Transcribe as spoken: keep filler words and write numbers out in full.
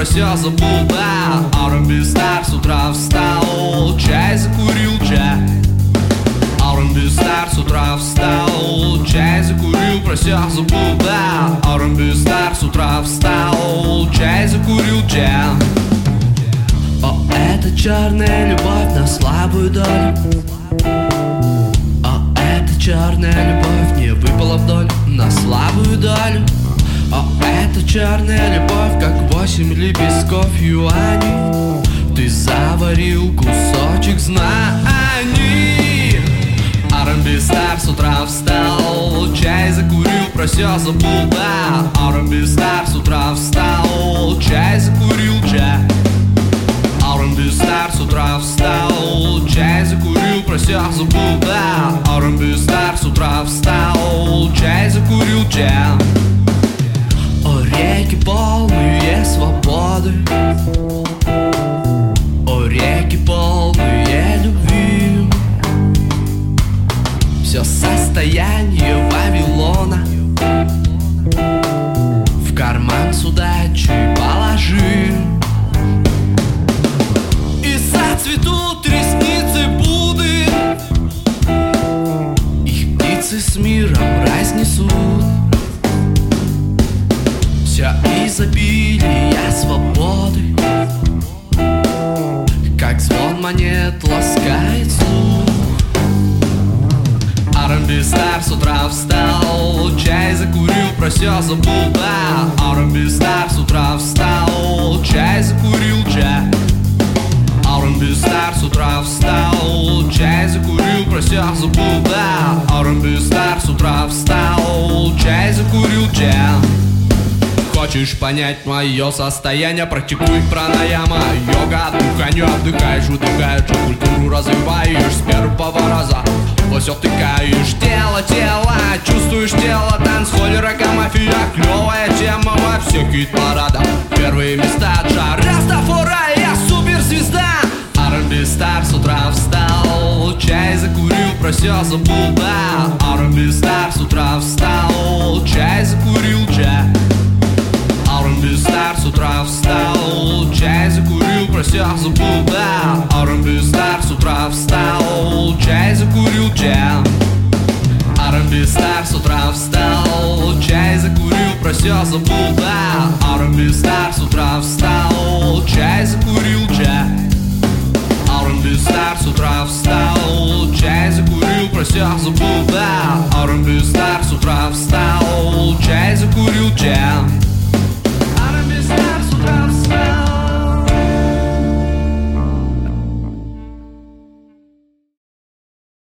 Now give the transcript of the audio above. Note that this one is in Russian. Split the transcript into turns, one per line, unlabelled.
все забыл, да. ар энд би стар, с утра встал, чай закурил, чай. ар энд би стар, с утра встал, чай закурил, про все забыл, да. ар энд би стар, с утра встал, чай закурил, чай. О, это черная любовь на слабую долю. О, это черная любовь не выпала вдоль на слабую долю. О, это черная любовь, как восемь лепестков юаней. Ты заварил кусочек знаний. ар энд би стар, с утра встал, чай закурил, про все забыл, да. ар энд би стар, с утра встал, чай закурил, чай. ар энд би стар, с утра встал, чай закурил, про все забыл, да. ар энд би стар, с утра встал, чай закурил, чай. О, реки полные свободы, о, реки полные любви. Все состояние Вавилона в карман с удачей положи. И зацветут ресницы Будды, их птицы с миром разнесут. Все изобилие свободы, как звон монет ласкает слух. ар энд би стар, с утра встал, чай закурил, про все забыл, да. ар энд би стар, с утра встал, чай закурил, чай. ар энд би стар, с утра встал, чай закурил, про все забыл, да. ар энд би стар, с утра встал, чай закурил, чай. Хочешь понять мое состояние, практикуй пранаяма, йога, дыхание, отдыхаешь, выдыхаешь, культуру развиваешь с первого раза. Во все втыкаешь тело, тело, чувствуешь тело, танцхоллер, мафия, клевая тема во всех хит-парадах. Первые места, Джа Растафарай, я суперзвезда. ар энд би стар, с утра встал, чай закурил, про все забыл, да. ар энд би стар, с утра встал, чай закурил, чай. ар энд би стар, с утра встал, чай закурил, про все забыл, да. ар энд би стар, с утра встал, чай закурил, чай. ар энд би стар, с утра встал, чай закурил, про все забыл, да. ар энд би стар, с утра встал, чай закурил, чай. ар энд би стар, с утра встал, чай закурил, про все забыл, да. ар энд би стар,